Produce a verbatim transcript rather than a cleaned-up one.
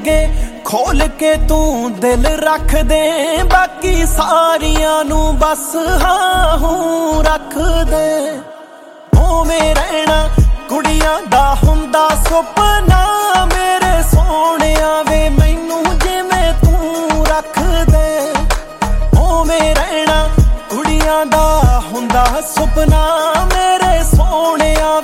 अगे खोल के तू दिल रख दे, बाकी सारियां नू बस हाँ हूं रख दे। ओवें रहना कुड़ियां दा हुंदा सुपना, मेरे सोहणिया वे मैनू जिवें तू रख दे। ओवें रहना कुड़ियां दा हुंदा सुपना, मेरे सोहणिया